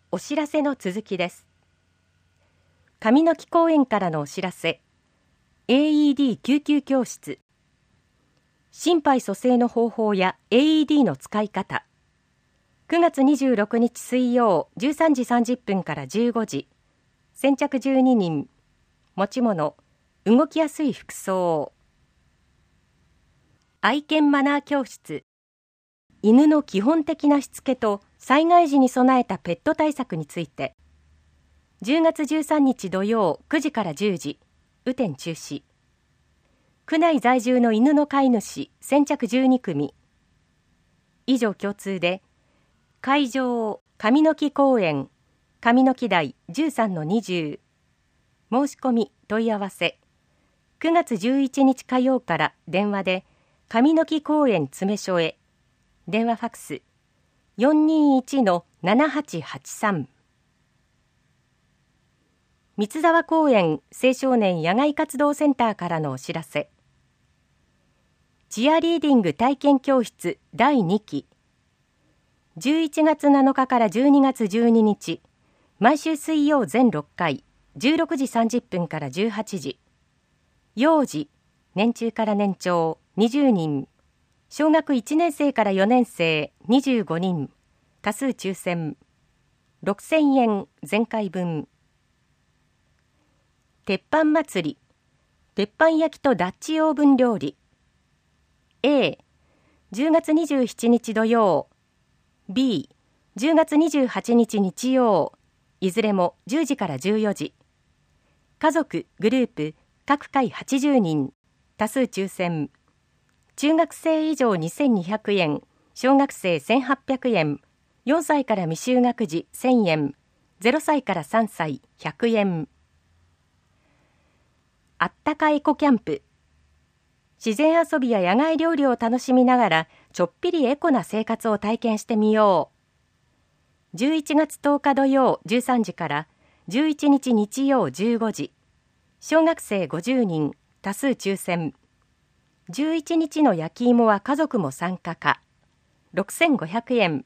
お知らせの続きです。上野木公園からのお知らせ。 AED 救急教室、心肺蘇生の方法や AED の使い方。9月26日水曜13時30分から15時。先着12人。持ち物、動きやすい服装。愛犬マナー教室。犬の基本的なしつけと災害時に備えたペット対策について。10月13日土曜9時から10時。雨天中止。区内在住の犬の飼い主先着12組。以上共通で、会場上野木公園上野木台 13-20。申し込み問い合わせ。9月11日火曜から電話で上野木公園詰所へ。電話ファックス 421-7883。三沢公園青少年野外活動センターからのお知らせ。チアリーディング体験教室第2期。11月7日から12月12日、毎週水曜全6回、16時30分から18時。幼児、年中から年長20人。小学1年生から4年生25人。多数抽選。6000円全回分。鉄板祭り。鉄板焼きとダッチオーブン料理。A、10月27日土曜。B、10月28日日曜。いずれも10時から14時。家族、グループ、各回80人。多数抽選。中学生以上2200円。小学生1800円。4歳から未就学児1000円。0歳から3歳100円。あったかエコキャンプ。自然遊びや野外料理を楽しみながらちょっぴりエコな生活を体験してみよう。11月10日土曜13時から11日日曜15時。小学生50人。多数抽選。11日の焼き芋は家族も参加か。6500円。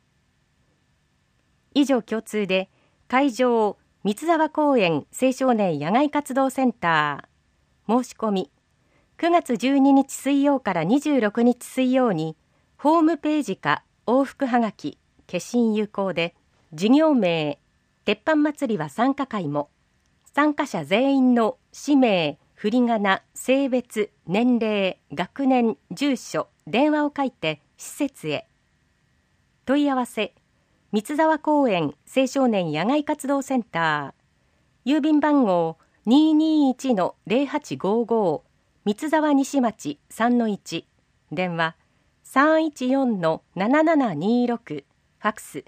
以上共通で、会場三沢公園青少年野外活動センター。申し込み9月12日水曜から26日水曜にホームページか往復はがき消印有効で、事業名鉄板祭りは参加会も、参加者全員の氏名、振り仮名、性別、年齢、学年、住所、電話を書いて施設へ。問い合わせ三沢公園青少年野外活動センター。郵便番号 221-0855 三沢西町 3-1。電話 314-7726。ファックス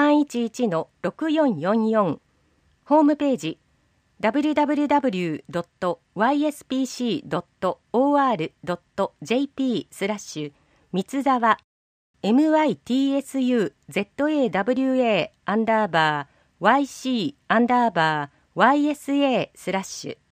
311-6444。ホームページ www.yspc.or.jp 三沢MITSUZAWA_YC_YSA